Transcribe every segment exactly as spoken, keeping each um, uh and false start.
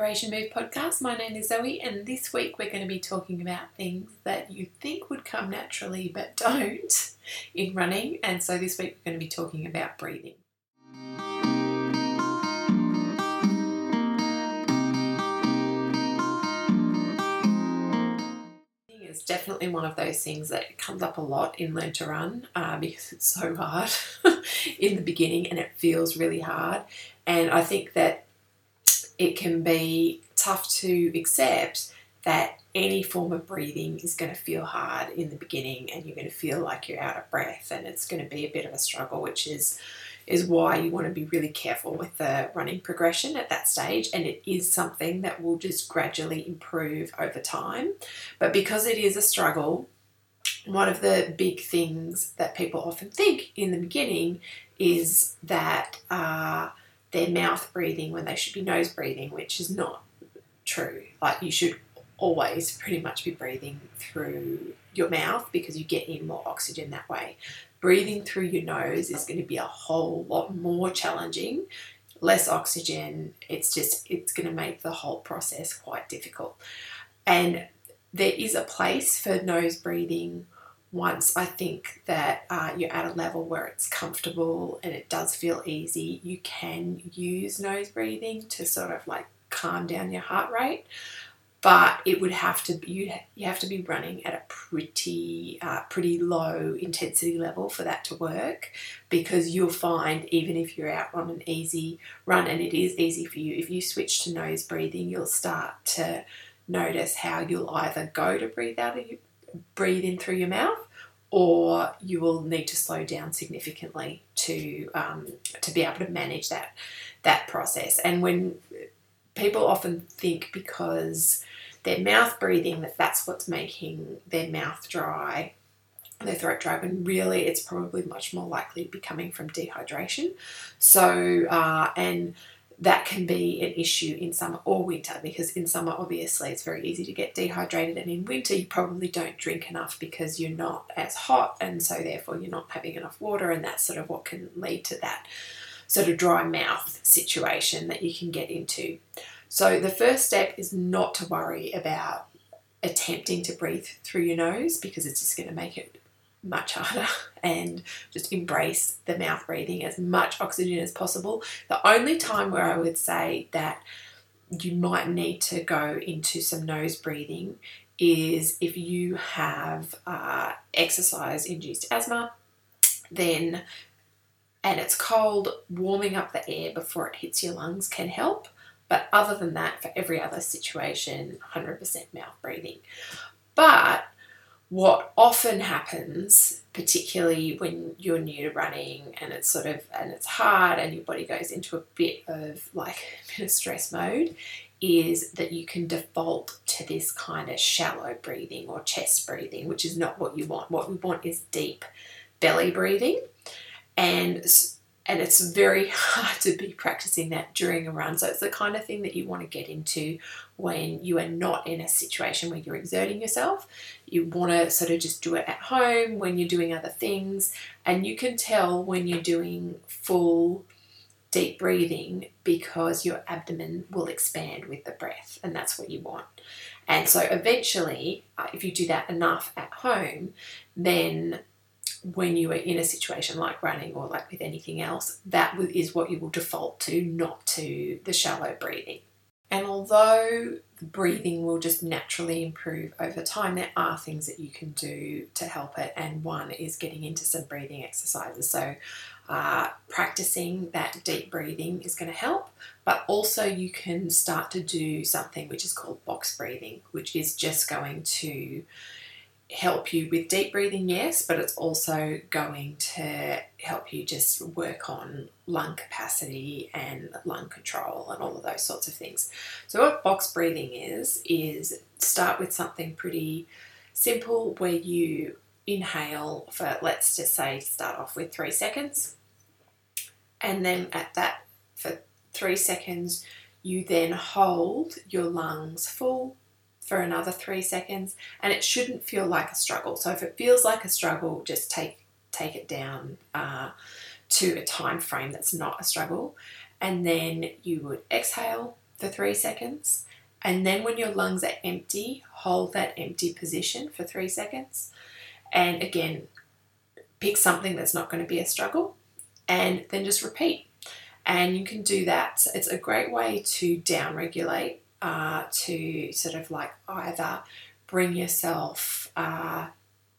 Inspiration Move podcast. My name is Zoe, and this week we're going to be talking about things that you think would come naturally but don't in running. And so this week we're going to be talking about breathing. It's definitely one of those things that comes up a lot in Learn to Run uh, because it's so hard in the beginning and it feels really hard. And I think that it can be tough to accept that any form of breathing is going to feel hard in the beginning and you're going to feel like you're out of breath and it's going to be a bit of a struggle, which is is why you want to be really careful with the running progression at that stage. And it is something that will just gradually improve over time. But because it is a struggle, one of the big things that people often think in the beginning is that uh, they're mouth breathing when they should be nose breathing, which is not true. Like, you should always pretty much be breathing through your mouth because you get in more oxygen that way. Breathing through your nose is going to be a whole lot more challenging, less oxygen. It's just, it's going to make the whole process quite difficult. And there is a place for nose breathing once I think that uh, you're at a level where it's comfortable and it does feel easy. You can use nose breathing to sort of like calm down your heart rate. But it would have to be, you you have to be running at a pretty uh, pretty low intensity level for that to work, because you'll find even if you're out on an easy run and it is easy for you, if you switch to nose breathing, you'll start to notice how you'll either go to breathe out of your, breathe in through your mouth, or you will need to slow down significantly to um, to be able to manage that that process. And when people often think because they're mouth breathing that that's what's making their mouth dry, their throat dry, when really it's probably much more likely to be coming from dehydration. So, uh, and that can be an issue in summer or winter, because in summer, obviously, it's very easy to get dehydrated, and in winter, you probably don't drink enough because you're not as hot, and so therefore you're not having enough water, and that's sort of what can lead to that sort of dry mouth situation that you can get into. So the first step is not to worry about attempting to breathe through your nose, because it's just going to make it much harder, and just embrace the mouth breathing, as much oxygen as possible. The only time where I would say that you might need to go into some nose breathing is if you have uh, exercise-induced asthma, then and it's cold, warming up the air before it hits your lungs can help. But other than that, for every other situation, one hundred percent mouth breathing. But what often happens, particularly when you're new to running and it's sort of, and it's hard and your body goes into a bit of like a bit of stress mode, is that you can default to this kind of shallow breathing or chest breathing, which is not what you want. What we want is deep belly breathing. And and it's very hard to be practicing that during a run. So it's the kind of thing that you want to get into when you are not in a situation where you're exerting yourself. You want to sort of just do it at home when you're doing other things. And you can tell when you're doing full deep breathing because your abdomen will expand with the breath, and that's what you want. And so eventually, uh, if you do that enough at home, then when you are in a situation like running or like with anything else, that is what you will default to, not to the shallow breathing. And although the breathing will just naturally improve over time, there are things that you can do to help it. And one is getting into some breathing exercises. So uh, practicing that deep breathing is going to help, but also you can start to do something which is called box breathing, which is just going to help you with deep breathing, yes, but it's also going to help you just work on lung capacity and lung control and all of those sorts of things. So what box breathing is, is start with something pretty simple where you inhale for, let's just say, start off with three seconds. And then at that, for three seconds, you then hold your lungs full for another three seconds, and it shouldn't feel like a struggle. So if it feels like a struggle, just take take it down uh, to a time frame that's not a struggle. And then you would exhale for three seconds. And then when your lungs are empty, hold that empty position for three seconds. And again, pick something that's not going to be a struggle, and then just repeat. And you can do that. It's a great way to downregulate, uh, to sort of like either bring yourself uh,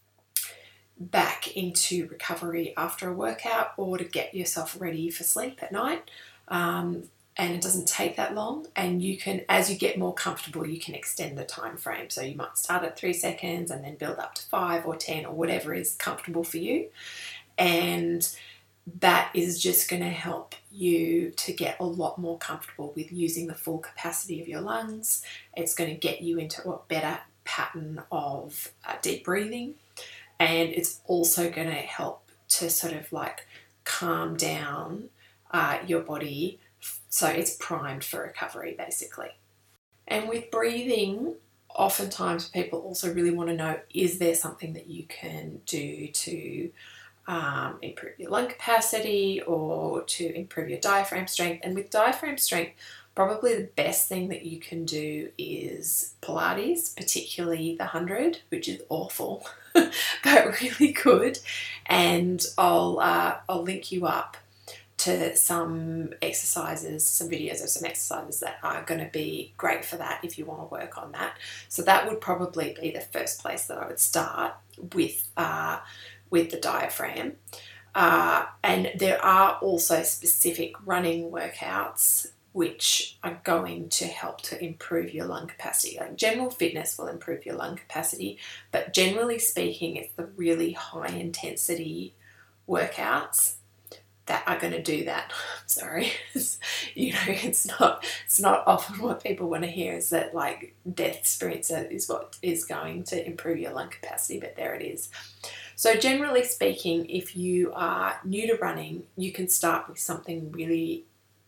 back into recovery after a workout, or to get yourself ready for sleep at night. Um, and it doesn't take that long, and you can, as you get more comfortable, you can extend the time frame. So you might start at three seconds and then build up to five or ten or whatever is comfortable for you. And that is just going to help you to get a lot more comfortable with using the full capacity of your lungs. It's going to get you into a better pattern of uh, deep breathing, and it's also going to help to sort of like calm down uh, your body, so it's primed for recovery basically. And with breathing, oftentimes people also really want to know, is there something that you can do to um, improve your lung capacity or to improve your diaphragm strength? And with diaphragm strength, probably the best thing that you can do is Pilates, particularly the one hundred, which is awful, but really good. And I'll uh, I'll link you up to some exercises, some videos of some exercises that are going to be great for that if you want to work on that. So that would probably be the first place that I would start with, uh, with the diaphragm. Uh, and there are also specific running workouts which are going to help to improve your lung capacity. Like general fitness will improve your lung capacity, but generally speaking, it's the really high intensity workouts that are going to do that. Sorry, you know, it's not it's not often what people want to hear is that like death experience is what is going to improve your lung capacity, but there it is. So generally speaking, if you are new to running, you can start with something really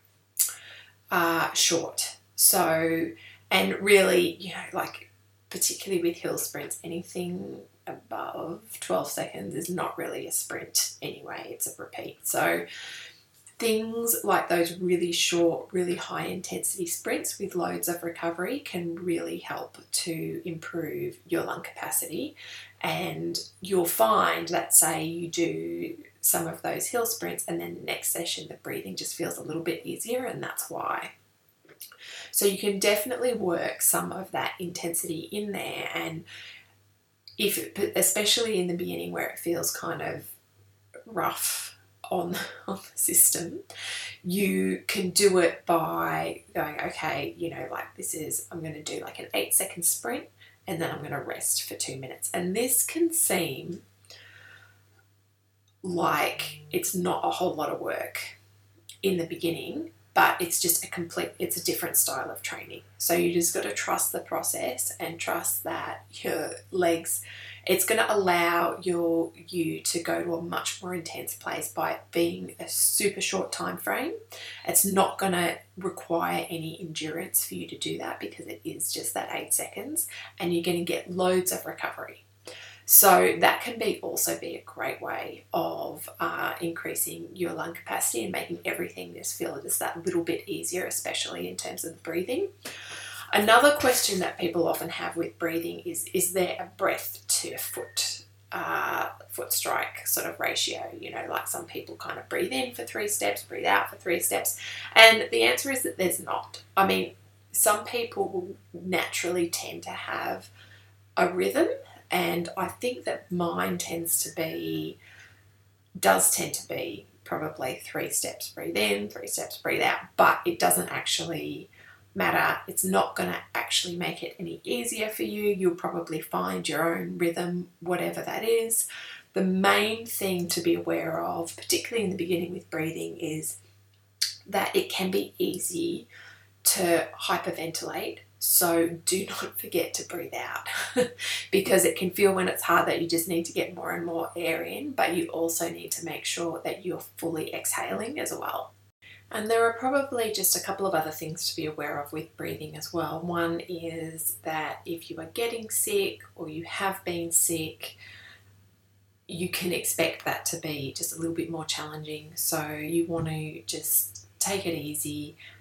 uh, short. So, and really, you know, like particularly with hill sprints, anything above twelve seconds is not really a sprint anyway, it's a repeat. So things like those really short, really high intensity sprints with loads of recovery can really help to improve your lung capacity. And you'll find that, say you do some of those hill sprints and then the next session the breathing just feels a little bit easier, and that's why. So you can definitely work some of that intensity in there, and if it, especially in the beginning where it feels kind of rough on, on the system, you can do it by going, okay, you know, like this is, I'm going to do like an eight second sprint and then I'm going to rest for two minutes. And this can seem like it's not a whole lot of work in the beginning, but it's just a complete, it's a different style of training. So you just got to trust the process and trust that your legs, it's going to allow your you to go to a much more intense place by it being a super short time frame. It's not going to require any endurance for you to do that because it is just that eight seconds, and you're going to get loads of recovery. So that can be also be a great way of uh, increasing your lung capacity and making everything just feel just that little bit easier, especially in terms of the breathing. Another question that people often have with breathing is, is there a breath to foot, uh, foot strike sort of ratio? You know, like some people kind of breathe in for three steps, breathe out for three steps. And the answer is that there's not. I mean, some people will naturally tend to have a rhythm, and I think that mine tends to be, does tend to be probably three steps breathe in, three steps breathe out, but it doesn't actually matter. It's not going to actually make it any easier for you. You'll probably find your own rhythm, whatever that is. The main thing to be aware of, particularly in the beginning with breathing, is that it can be easy to hyperventilate. So do not forget to breathe out because it can feel when it's hard that you just need to get more and more air in, but you also need to make sure that you're fully exhaling as well. And there are probably just a couple of other things to be aware of with breathing as well. One is that if you are getting sick or you have been sick, you can expect that to be just a little bit more challenging. So you want to just take it easy.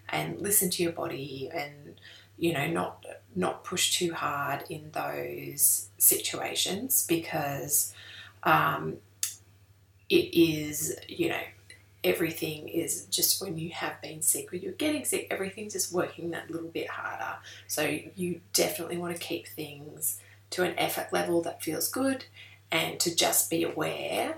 and listen to your body, and you know, not not push too hard in those situations, because um, it is, you know, everything is just, when you have been sick or you're getting sick, everything's just working that little bit harder. So you definitely want to keep things to an effort level that feels good, and to just be aware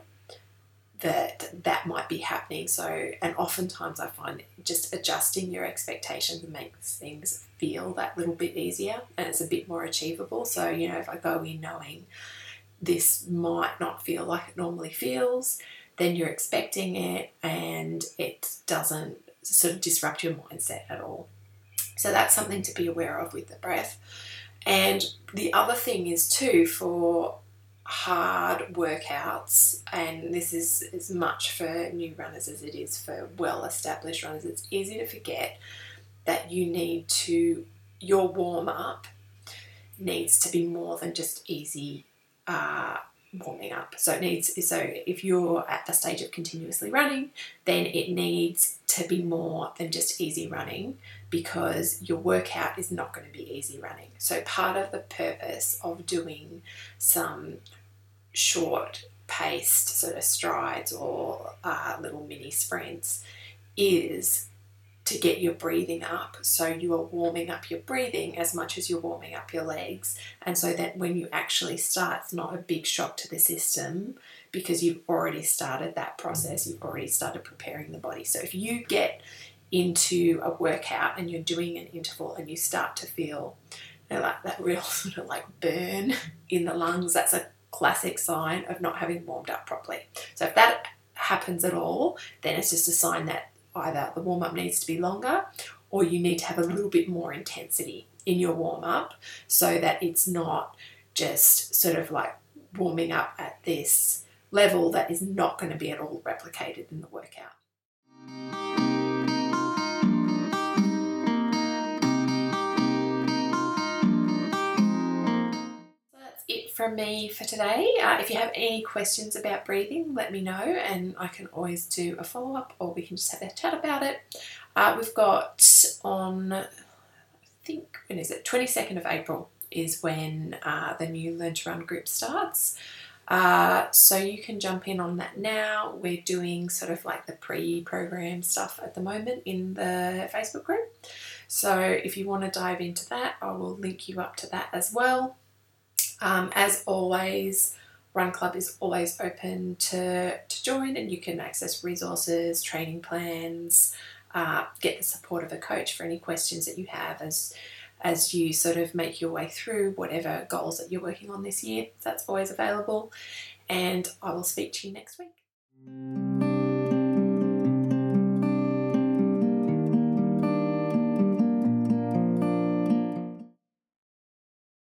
that that might be happening. So, and oftentimes I find just adjusting your expectations makes things feel that little bit easier, and it's a bit more achievable. So, you know, if I go in knowing this might not feel like it normally feels, then you're expecting it, and it doesn't sort of disrupt your mindset at all. So that's something to be aware of with the breath. And the other thing is too, for hard workouts, and this is as much for new runners as it is for well-established runners, it's easy to forget that you need to, your warm-up needs to be more than just easy uh, warming up. So it needs, so if you're at the stage of continuously running, then it needs to be more than just easy running, because your workout is not going to be easy running. So part of the purpose of doing some short paced sort of strides or uh, little mini sprints is to get your breathing up. So you are warming up your breathing as much as you're warming up your legs, and so that when you actually start, it's not a big shock to the system, because you've already started that process, you've already started preparing the body. So if you get into a workout and you're doing an interval and you start to feel, you know, like that real sort of like burn in the lungs, that's a classic sign of not having warmed up properly. So if that happens at all, then it's just a sign that either the warm-up needs to be longer, or you need to have a little bit more intensity in your warm-up, so that it's not just sort of like warming up at this level that is not going to be at all replicated in the workout. It from me for today. Uh, if you have any questions about breathing, let me know, and I can always do a follow-up, or we can just have a chat about it. Uh, we've got on, I think, when is it? twenty-second of April is when uh, the new Learn to Run group starts. Uh, so you can jump in on that now. We're doing sort of like the pre-program stuff at the moment in the Facebook group. So if you want to dive into that, I will link you up to that as well. Um, as always, Run Club is always open to, to join, and you can access resources, training plans, uh, get the support of a coach for any questions that you have as, as you sort of make your way through whatever goals that you're working on this year. That's always available, and I will speak to you next week.